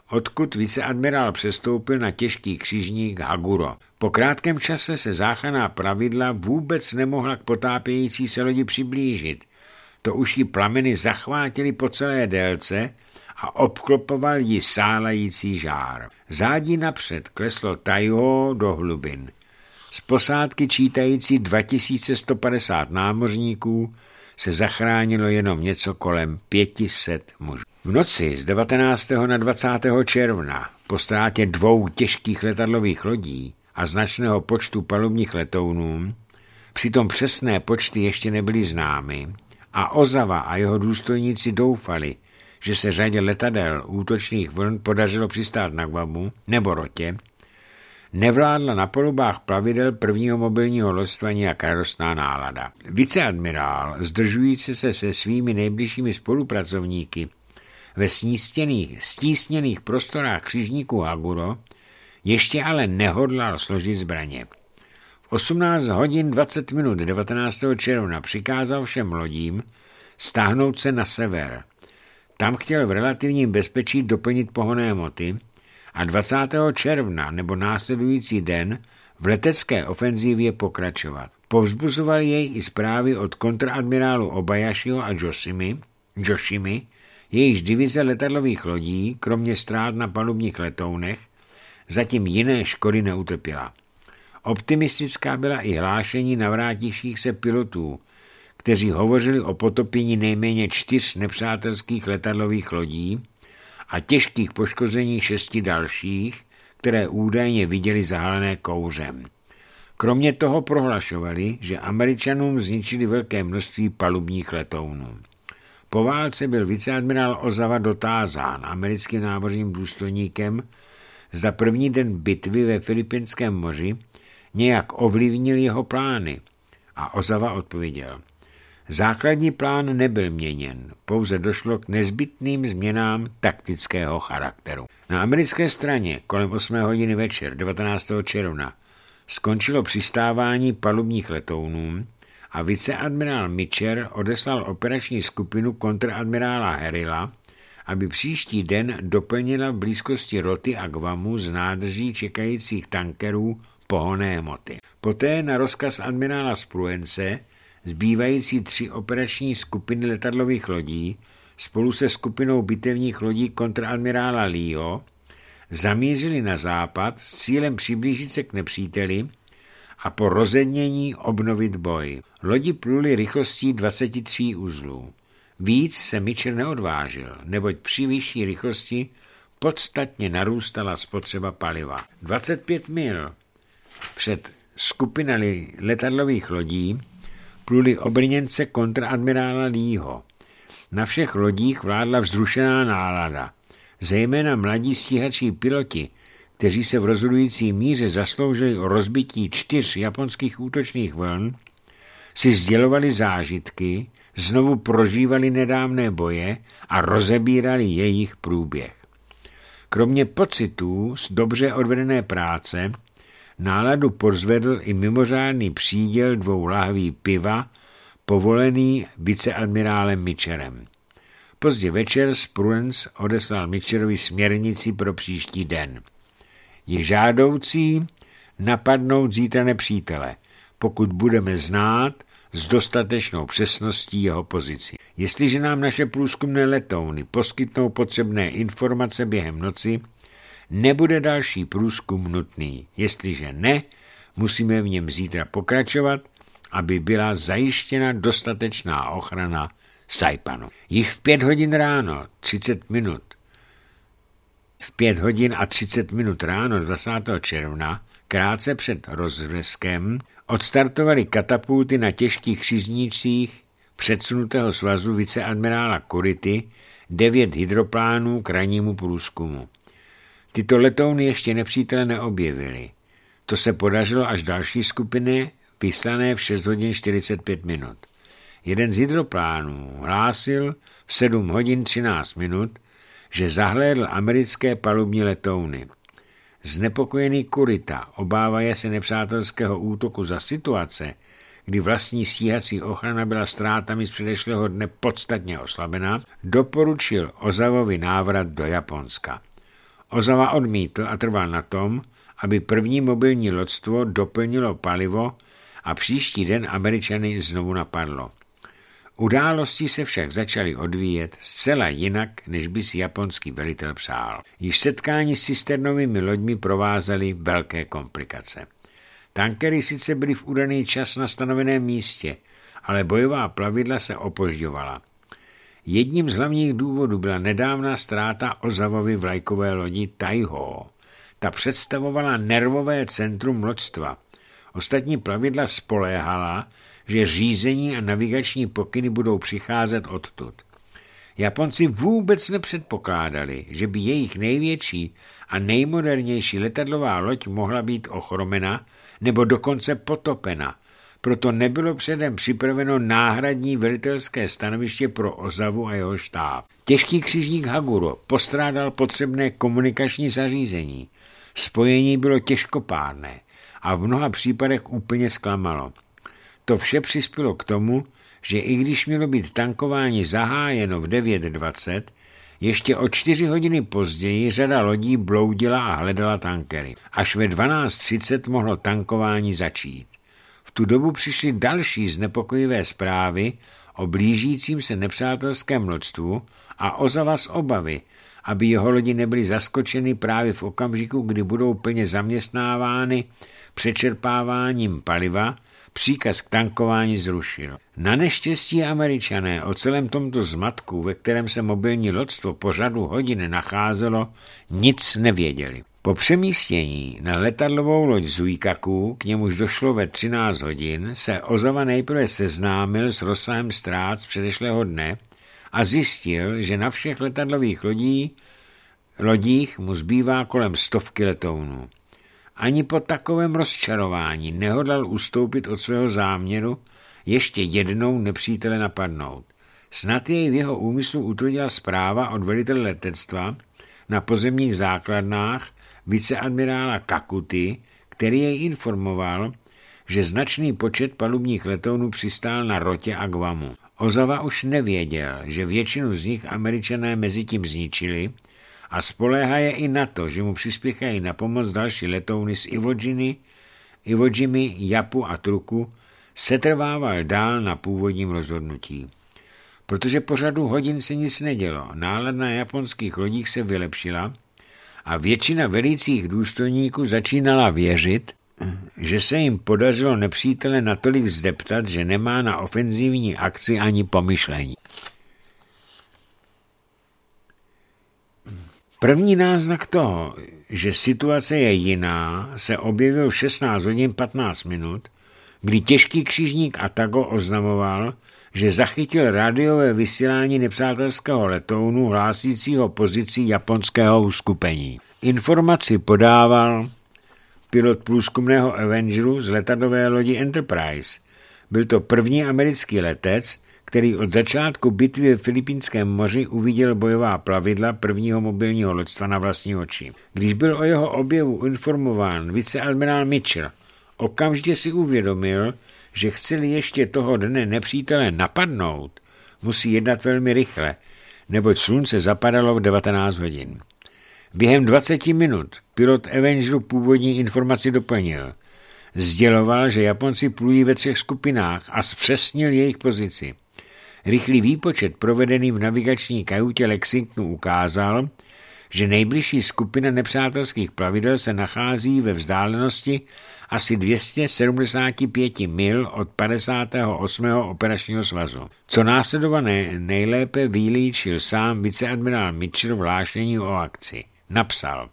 odkud viceadmirál přestoupil na těžký křižník Haguro. Po krátkém čase se záchranná plavidla vůbec nemohla k potápějící se lodi přiblížit. To už ji plameny zachvátily po celé délce a obklopoval ji sálající žár. Zádí napřed kleslo Taiho do hlubin. Z posádky čítající dva tisíce sto padesát námořníků se zachránilo jenom něco kolem pět set mužů. V noci z devatenáctého na dvacátého června po ztrátě dvou těžkých letadlových lodí a značného počtu palubních letounů, přitom přesné počty ještě nebyly známy, a Ozawa a jeho důstojníci doufali, že se řadě letadel útočných vln podařilo přistát na Guamu nebo Rotě, nevládla na palubách plavidel prvního mobilního loďstva nějak radostná nálada. Viceadmirál, zdržující se se svými nejbližšími spolupracovníky ve snístěných, stísněných prostorách křižníku Haguro, ještě ale nehodlal složit zbraně. V osmnáct hodin dvacet minut devatenáctého června přikázal všem lodím stáhnout se na sever. Tam chtěl v relativním bezpečí doplnit pohonné hmoty a dvacátého června nebo následující den v letecké ofenzívě pokračovat. Povzbuzovaly jej i zprávy od kontradmirálu Obayashiho a Joshimy, Joshimy, jejichž divize letadlových lodí, kromě ztrát na palubních letounech, zatím jiné škody neutrpěla. Optimistická byla i hlášení navrátivších se pilotů, kteří hovořili o potopení nejméně čtyř nepřátelských letadlových lodí a těžkých poškození šesti dalších, které údajně viděli zahalené kouřem. Kromě toho prohlašovali, že Američanům zničili velké množství palubních letounů. Po válce byl viceadmirál Ozawa dotázán americkým námořním důstojníkem, zda první den bitvy ve Filipínském moři nějak ovlivnil jeho plány, a Ozawa odpověděl: základní plán nebyl měněn, pouze došlo k nezbytným změnám taktického charakteru. Na americké straně kolem osmé hodiny večer devatenáctého června skončilo přistávání palubních letounů a viceadmirál Mitcher odeslal operační skupinu kontradmirála Harrilla, aby příští den doplnila v blízkosti Roty a Guamu z nádrží čekajících tankerů pohonné hmoty. Poté na rozkaz admirála Spruance zbývající tři operační skupiny letadlových lodí spolu se skupinou bitevních lodí kontradmirála Leeho zamířili na západ s cílem přiblížit se k nepříteli a po rozednění obnovit boj. Lodi pluly rychlostí dvacet tři uzlů. Víc se Mitcher neodvážil, neboť při vyšší rychlosti podstatně narůstala spotřeba paliva. dvacet pět mil před skupinami letadlových lodí pluli obrněnce kontradmirála Leeho. Na všech lodích vládla vzrušená nálada. Zejména mladí stíhačí piloti, kteří se v rozhodující míře zasloužili o rozbití čtyř japonských útočných vln, si sdělovali zážitky, znovu prožívali nedávné boje a rozebírali jejich průběh. Kromě pocitů z dobře odvedené práce náladu pozvedl i mimořádný příděl dvou lahví piva, povolený viceadmirálem Mitcherem. Pozdě večer Spruance odeslal Mitcherovi směrnici pro příští den. Je žádoucí napadnout zítra nepřítele, pokud budeme znát s dostatečnou přesností jeho pozici. Jestliže nám naše průzkumné letouny poskytnou potřebné informace během noci, nebude další průzkum nutný. Jestliže ne, musíme v něm zítra pokračovat, aby byla zajištěna dostatečná ochrana Saipanu. Již v pět hodin ráno, třicet minut, v pět hodin a třicet minut ráno dvacátého června, krátce před rozveskem, odstartovaly katapulty na těžkých křižnících předsunutého svazu viceadmirála Kurity devět hydroplánů k rannímu průzkumu. Tyto letouny ještě nepřítele neobjevili. To se podařilo až další skupiny, vyslané v šest hodin čtyřicet pět minut. Jeden z hydroplánů hlásil v sedm hodin třináct minut, že zahlédl americké palubní letouny. Znepokojený Kurita, obávaje se nepřátelského útoku za situace, kdy vlastní stíhací ochrana byla ztrátami z předešlého dne podstatně oslabena, doporučil Ozawovi návrat do Japonska. Ozawa odmítl a trval na tom, aby první mobilní loďstvo doplnilo palivo a příští den Američany znovu napadlo. Události se však začaly odvíjet zcela jinak, než by si japonský velitel přál. Již setkání s cisternovými loďmi provázely velké komplikace. Tankery sice byly v údaný čas na stanoveném místě, ale bojová plavidla se opožďovala. Jedním z hlavních důvodů byla nedávná ztráta Ozawovy vlajkové lodi Taiho. Ta představovala nervové centrum loďstva. Ostatní plavidla spoléhala, že řízení a navigační pokyny budou přicházet odtud. Japonci vůbec nepředpokládali, že by jejich největší a nejmodernější letadlová loď mohla být ochromena nebo dokonce potopena. Proto nebylo předem připraveno náhradní velitelské stanoviště pro Ozawu a jeho štáb. Těžký křižník Haguro postrádal potřebné komunikační zařízení. Spojení bylo těžkopádné a v mnoha případech úplně zklamalo. To vše přispělo k tomu, že i když mělo být tankování zahájeno v devět dvacet, ještě o čtyři hodiny později řada lodí bloudila a hledala tankery. Až ve dvanáct třicet mohlo tankování začít. V tu dobu přišly další znepokojivé zprávy o blížícím se nepřátelském loďstvu a Ozawa z obavy, aby jeho lodi nebyly zaskočeny právě v okamžiku, kdy budou plně zaměstnávány přečerpáváním paliva, příkaz k tankování zrušil. Na neštěstí Američané o celém tomto zmatku, ve kterém se mobilní loďstvo po řadu hodin nacházelo, nic nevěděli. Po přemístění na letadlovou loď Zuikaku, k němuž došlo ve třináct hodin, se Ozawa nejprve seznámil s rozsahem ztrát z předešlého dne a zjistil, že na všech letadlových lodí, lodích mu zbývá kolem stovky letounů. Ani po takovém rozčarování nehodlal ustoupit od svého záměru ještě jednou nepřítele napadnout. Snad jej v jeho úmyslu utvrdila zpráva od velitele letectva na pozemních základnách viceadmirála Kakuty, který jej informoval, že značný počet palubních letounů přistál na Rotě a Guamu. Ozawa už nevěděl, že většinu z nich Američané mezitím zničili a spoléhaje i na to, že mu přispěchají na pomoc další letouny z Iwojimy, Iwojimy, Japu a Truku, setrvával dál na původním rozhodnutí. Protože po řadu hodin se nic nedělo, nálada na japonských lodích se vylepšila a většina velících důstojníků začínala věřit, že se jim podařilo nepřítele natolik zdeptat, že nemá na ofenzivní akci ani pomyšlení. První náznak toho, že situace je jiná, se objevil v šestnáct hodin patnáct minut, kdy těžký křižník Atago oznamoval, že zachytil rádiové vysílání nepřátelského letounu hlásícího pozici japonského uskupení. Informaci podával pilot průzkumného Avengeru z letadlové lodi Enterprise. Byl to první americký letec, který od začátku bitvy ve Filipínském moři uviděl bojová plavidla prvního mobilního loďstva na vlastní oči. Když byl o jeho objevu informován viceadmirál Mitchell, okamžitě si uvědomil, že chceli ještě toho dne nepřítele napadnout, musí jednat velmi rychle, neboť slunce zapadalo v devatenáct hodin. Během dvaceti minut pilot Avengeru původní informaci doplnil. Sděloval, že Japonci plují ve třech skupinách a zpřesnil jejich pozici. Rychlý výpočet provedený v navigační kajutě Lexingtonu ukázal, že nejbližší skupina nepřátelských plavidel se nachází ve vzdálenosti asi dvě stě sedmdesát pět mil od padesátého osmého operačního svazu. Co následované nejlépe vylíčil sám viceadmirál Mitchell v hlášení o akci. Napsal: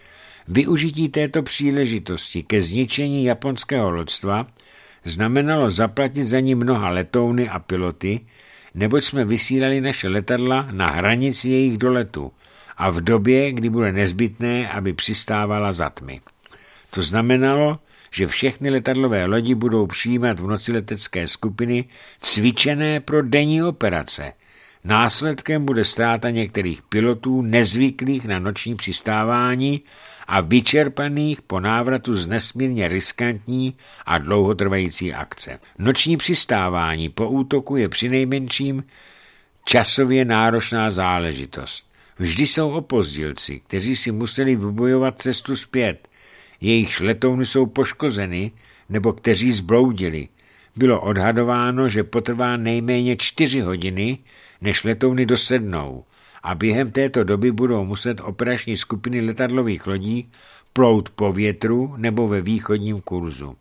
Využití této příležitosti ke zničení japonského loďstva znamenalo zaplatit za ní mnoha letouny a piloty, neboť jsme vysílali naše letadla na hranici jejich doletu a v době, kdy bude nezbytné, aby přistávala za tmy. To znamenalo, že všechny letadlové lodi budou přijímat v noci letecké skupiny cvičené pro denní operace. Následkem bude ztráta některých pilotů nezvyklých na noční přistávání a vyčerpaných po návratu z nesmírně riskantní a dlouhotrvající akce. Noční přistávání po útoku je přinejmenším časově náročná záležitost. Vždy jsou opozdělci, kteří si museli vybojovat cestu zpět. Jejichž letouny jsou poškozeny, nebo kteří zbloudili. Bylo odhadováno, že potrvá nejméně čtyři hodiny, než letouny dosednou. A během této doby budou muset operační skupiny letadlových lodí plout po větru nebo ve východním kurzu.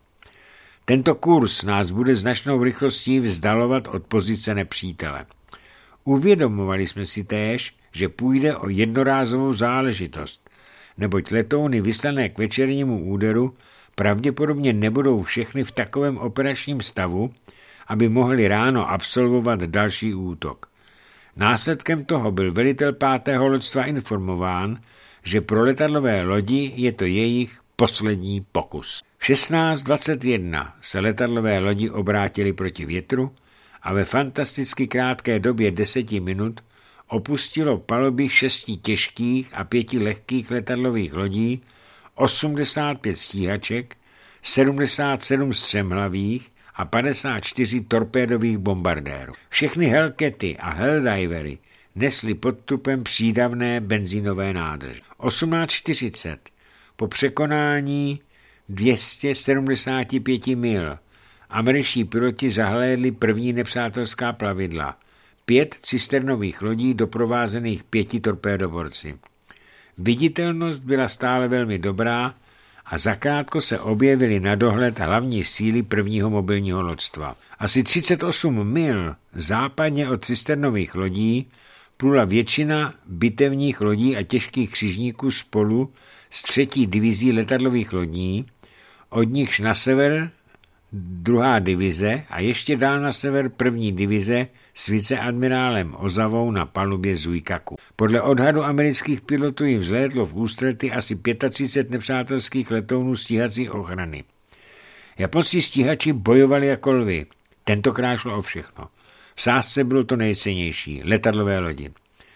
Tento kurz nás bude značnou rychlostí vzdalovat od pozice nepřítele. Uvědomovali jsme si též, že půjde o jednorázovou záležitost, neboť letouny vyslané k večernímu úderu pravděpodobně nebudou všechny v takovém operačním stavu, aby mohli ráno absolvovat další útok. Následkem toho byl velitel pátého loďstva informován, že pro letadlové lodi je to jejich poslední pokus. V šestnáct dvacet jedna se letadlové lodi obrátily proti větru a ve fantasticky krátké době deseti minut opustilo paluby šesti těžkých a pěti lehkých letadlových lodí, osmdesát pět stíhaček, sedmdesát sedm střemhlavých a padesát čtyři torpédových bombardérů. Všechny Hellcaty a Helldivery nesly pod trupem přídavné benzínové nádrže. osmnáct čtyřicet po překonání dvě stě sedmdesát pět mil američtí piloti zahlédli první nepřátelská plavidla, pět cisternových lodí doprovázených pěti torpédoborci. Viditelnost byla stále velmi dobrá a zakrátko se objevily na dohled hlavní síly prvního mobilního loďstva. Asi třicet osm mil západně od cisternových lodí plula většina bitevních lodí a těžkých křižníků spolu s třetí divizí letadlových lodí, od nichž na sever druhá divize a ještě dál na sever první divize s viceadmirálem Ozavou na palubě Zuikaku. Podle odhadu amerických pilotů jim vzlétlo v ústrety asi třicet pět nepřátelských letounů stíhací ochrany. Japonští stíhači bojovali jako lvy. Tentokrát šlo o všechno. V sázce bylo to nejcennější, letadlové lodi.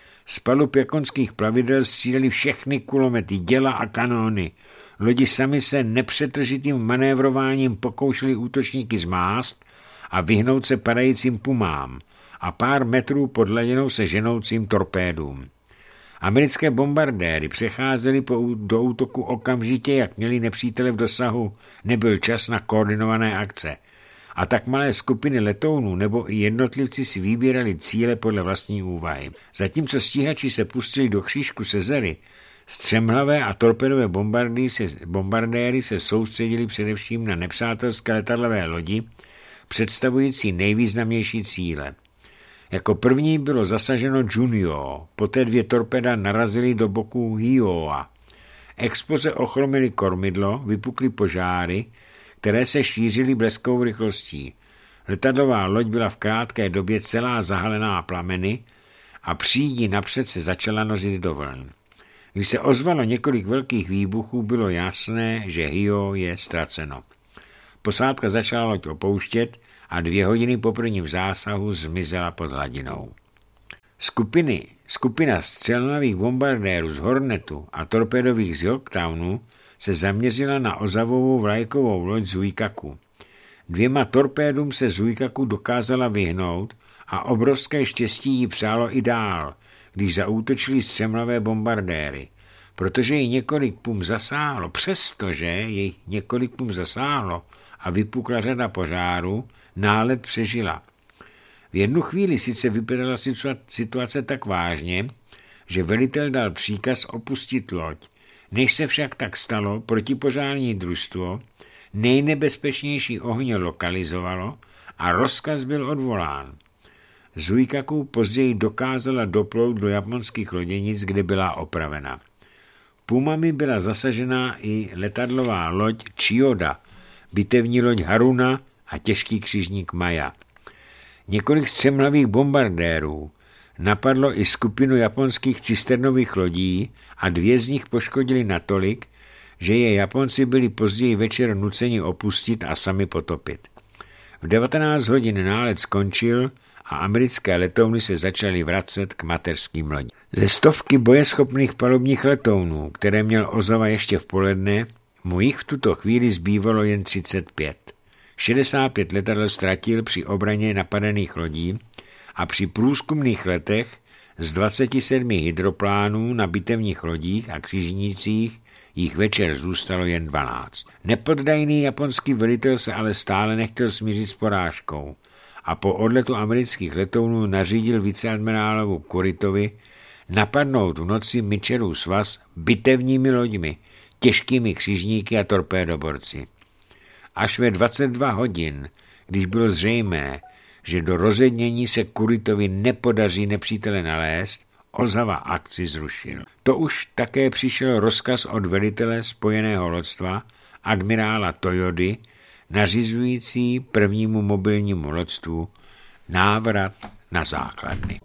Z palub japonských plavidel stříleli všechny kulomety, děla a kanóny. Lodi sami se nepřetržitým manévrováním pokoušeli útočníky zmást a vyhnout se padajícím pumám a pár metrů pod hladinou se ženoucím torpédům. Americké bombardéry přecházely po, do útoku okamžitě, jak měli nepřítele v dosahu, nebyl čas na koordinované akce. A tak malé skupiny letounů nebo i jednotlivci si vybírali cíle podle vlastní úvahy. Zatímco stíhači se pustili do křížku Cezery, střemhlavé a torpedové bombardéry se soustředili především na nepřátelské letadlové lodi, představující nejvýznamnější cíle. Jako první bylo zasaženo Junio, poté dvě torpéda narazily do boku Hioa. Exploze ochromily kormidlo, vypukly požáry, které se šířily bleskovou rychlostí. Letadlová loď byla v krátké době celá zahalená plameny a přídí napřed se začala nořit do vln. Když se ozvalo několik velkých výbuchů, bylo jasné, že Hio je ztraceno. Posádka začala loď opouštět a dvě hodiny po prvním zásahu zmizela pod hladinou. Skupiny, skupina střelnavých bombardérů z Hornetu a torpédových z Yorktownu se zaměřila na Ozavovou vlajkovou loď Zuikaku. Dvěma torpédům se Zuikaku dokázala vyhnout a obrovské štěstí jí přálo i dál, když zaútočili střemlavé bombardéry. Protože jí několik pum zasáhlo, přestože jej několik pum zasáhlo a vypukla řada požárů, nálet přežila. V jednu chvíli sice vypadala situace tak vážně, že velitel dal příkaz opustit loď. Než se však tak stalo, protipožární družstvo nejnebezpečnější ohně lokalizovalo a rozkaz byl odvolán. Zuikaku později dokázala doplout do japonských loděnic, kde byla opravena. Pumami byla zasažena i letadlová loď Chiyoda, bitevní loď Haruna a těžký křižník Maya. Několik střemhlavých bombardérů napadlo i skupinu japonských cisternových lodí a dvě z nich poškodili natolik, že je Japonci byli později večer nuceni opustit a sami potopit. V devatenáct hodin nálet skončil a americké letouny se začaly vracet k mateřským lodím. Ze stovky bojeschopných palubních letounů, které měl Ozawa ještě v poledne, mu jich v tuto chvíli zbývalo jen třicet pět. šedesát pět letadel ztratil při obraně napadených lodí a při průzkumných letech Z dvaceti sedmi hydroplánů na bitevních lodích a křižnících jich večer zůstalo jen dvanáct. Nepoddajný japonský velitel se ale stále nechtěl smířit s porážkou a po odletu amerických letounů nařídil viceadmirálovu Kuritovi napadnout v noci Mitchellův svaz bitevními loďmi, těžkými křižníky a torpédoborci. Až ve dvacet dva hodin, když bylo zřejmé, že do rozednění se Kuritovi nepodaří nepřítele nalézt, Ozawa akci zrušil. To už také přišel rozkaz od velitele spojeného loďstva, admirála Toyody, nařizující prvnímu mobilnímu loďstvu návrat na základny.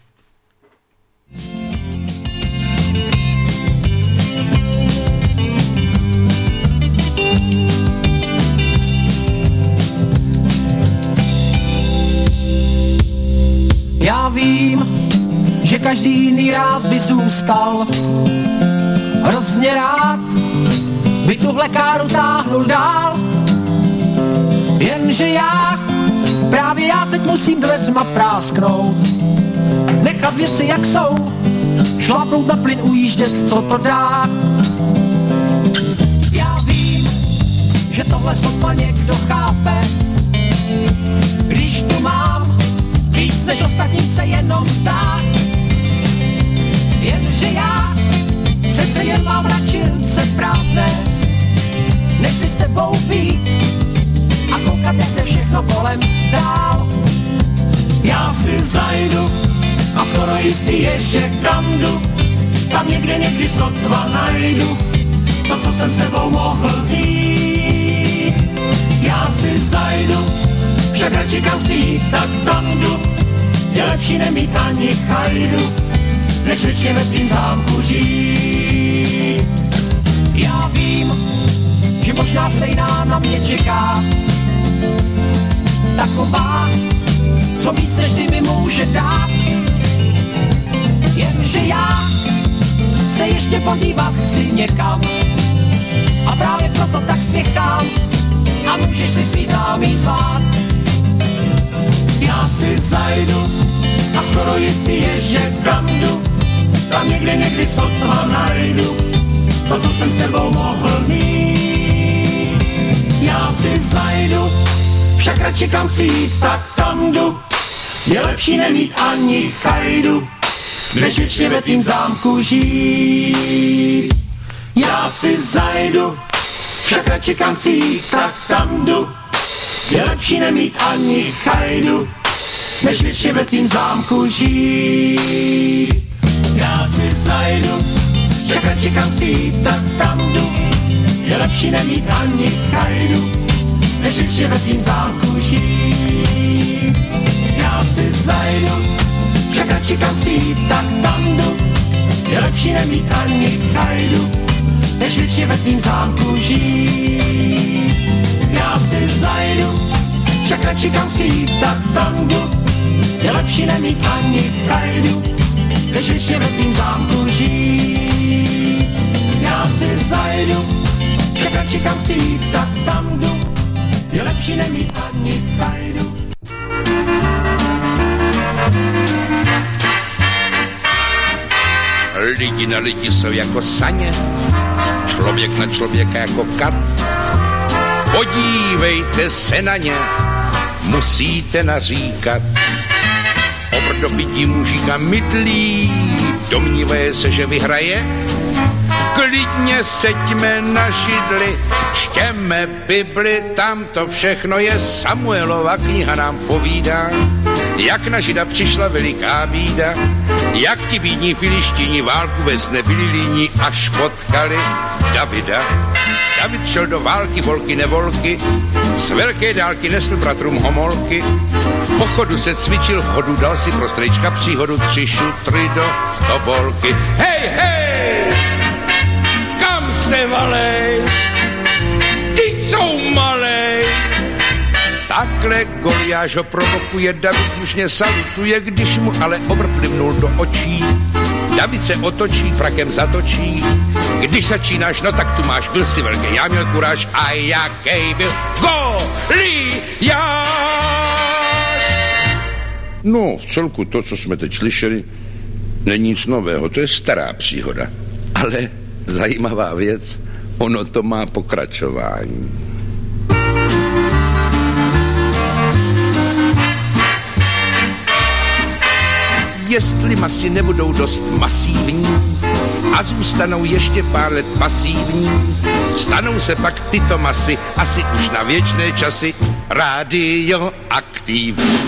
Já vím, že každý jiný rád by zůstal, hrozně rád by tuhle káru táhnul dál, jenže já, právě já teď musím dveřma prásknout, nechat věci jak jsou, šlápnout na plyn, ujíždět, co to dá. Já vím, že tohle sotva někdo chápe, když tu mám víc než ostatním se jenom zdá. Jenže já přece jen mám radši ruce prázdné, než s tebou být a koukat, jak jde všechno kolem dál. Já si zajdu a skoro jistý je, že kam jdu, tam někde někdy sotva najdu to, co jsem s tebou mohl být. Já si zajdu, však radši kam chci jít, tak tam jdu. Je lepší nemít ani chajdu, než věčně ve tvým zámku žít. Já vím, že možná stejná na mě čeká, taková, co víc než ty mi může dát. Jenže já se ještě podívat chci někam a právě proto tak spěchám a můžeš si svý známý zvát. Já si zajdu a skoro jistý je, že kam jdu, tam někde někdy sotva najdu to, co jsem s tebou mohl mít. Já si zajdu, však radši kam chci jít, tak tam jdu. Je lepší nemít ani chajdu, než věčně ve tvým zámku žít. Já si zajdu, však radši kam chci jít, tak tam jdu. Je lepší nemít ani chajdu, než věčně ve tvým zámku žít. Já si zajdu, však radši kam chci jít, tak tam jdu. Je lepší nemít ani chajdu, než věčně ve tvým zámku žít. Já si zajdu, však radši kam chci jít, tak tam jdu. Je lepší nemít ani chajdu, než věčně ve tvým zámku žít. Já si zajdu, však radši kam chci jít, tak tam jdu. Je lepší nemít ani chajdu, než věčně ve tvým zámku žít. Já si zajdu, však radši kam chci jít, tak tam jdu. Je lepší nemít ani chajdu. Lidi na lidi jsou jako saně, člověk na člověka jako kat. Podívejte se na ně, musíte naříkat. Obrdobití mužíka mydlí, domnívaje se, že vyhraje. Klidně seďme na židli, čtěme Bibli, tam to všechno je. Samuelova kniha nám povídá, jak na Žida přišla veliká bída, jak ti bídní Filištíni válku vést nebyli líní, až potkali Davida. David šel do války, volky nevolky, z velké dálky nesl bratrům homolky. V pochodu se cvičil, v chodu dal si pro strejčka příhodu, tři šutry do tobolky. Hej, hej, kam se valej, ty jsou malej. Takhle Goliáš ho provokuje, David slušně salutuje, když mu ale obr plivnul do očí. David se otočí, frakem zatočí. Když začínáš, no tak tu máš, byl si velký, já měl kuráž a jaký byl Goliáš. No, v celku to, co jsme teď slyšeli, Není nic nového, to je stará příhoda. Ale zajímavá věc, ono to má pokračování. Jestli masy nebudou dost masívní a zůstanou ještě pár let pasívní, stanou se pak tyto masy asi už na věčné časy radioaktivní.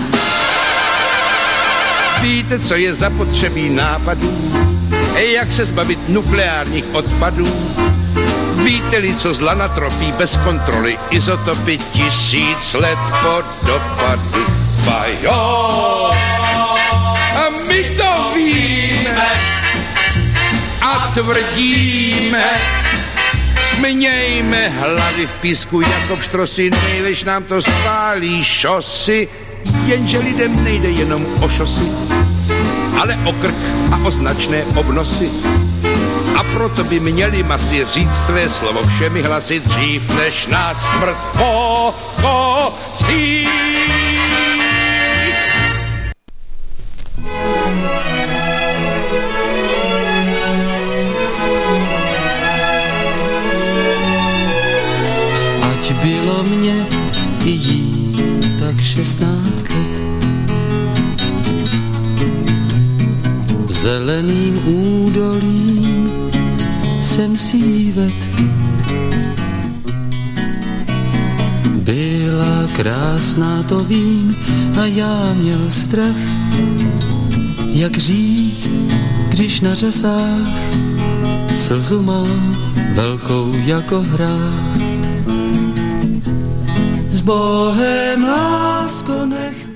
Víte, co je zapotřebí nápadů? Jak se zbavit nukleárních odpadů? Víte-li, co zla natropí bez kontroly izotopy tisíc let po dopadu? Bajo! A my to víme a tvrdíme, mějme hlavy v písku jako pštrosy, nejlež nám to spálí šosy, jenže lidem nejde jenom o šosy, ale o krk a o značné obnosy. A proto by měli masy říct své slovo všemi hlasy dřív, než nás smrt pokosí. Ať bylo mě i jí tak šestnáct let, zeleným údolím jsem si jí ved. Byla krásná, to vím, a já měl strach, jak říct, když na řasách slzu má velkou jako hrách. S Bohem, lásko, nech